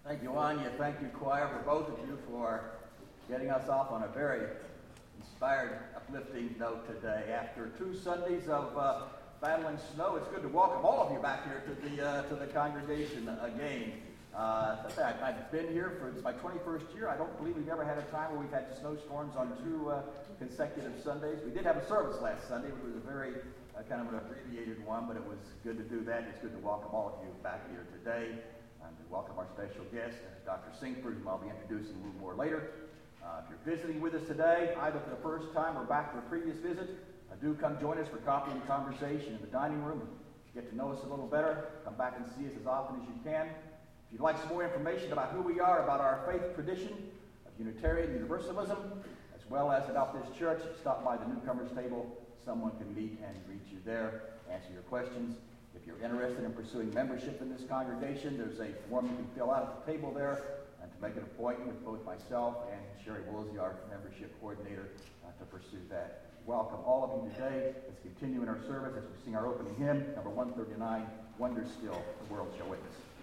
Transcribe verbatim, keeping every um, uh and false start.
Thank you, Anya. Thank you, choir, for both of you for getting us off on a very inspired, uplifting note today. After two Sundays of uh, battling snow, it's good to welcome all of you back here to the uh, to the congregation again. Uh, I've been here for it's my twenty-first year. I don't believe we've ever had a time where we've had snowstorms on two uh, consecutive Sundays. We did have a service last Sunday, which was a very uh, kind of an abbreviated one, but it was good to do that. It's good to welcome all of you back here today. And to welcome our special guest, Doctor Singford, whom I'll be introducing a little more later. Uh, if you're visiting with us today, either for the first time or back for a previous visit, uh, do come join us for coffee and conversation in the dining room. Get to know us a little better. Come back and see us as often as you can. If you'd like some more information about who we are, about our faith tradition of Unitarian Universalism, as well as about this church, stop by the newcomers table. Someone can meet and greet you there, answer your questions. If you're interested in pursuing membership in this congregation, there's a form you can fill out at the table there and to make an appointment with both myself and Sherry Woolsey, our membership coordinator, uh, to pursue that. Welcome all of you today. Let's continue in our service as we sing our opening hymn, number one thirty-nine, Wonder Still, the World Shall Witness.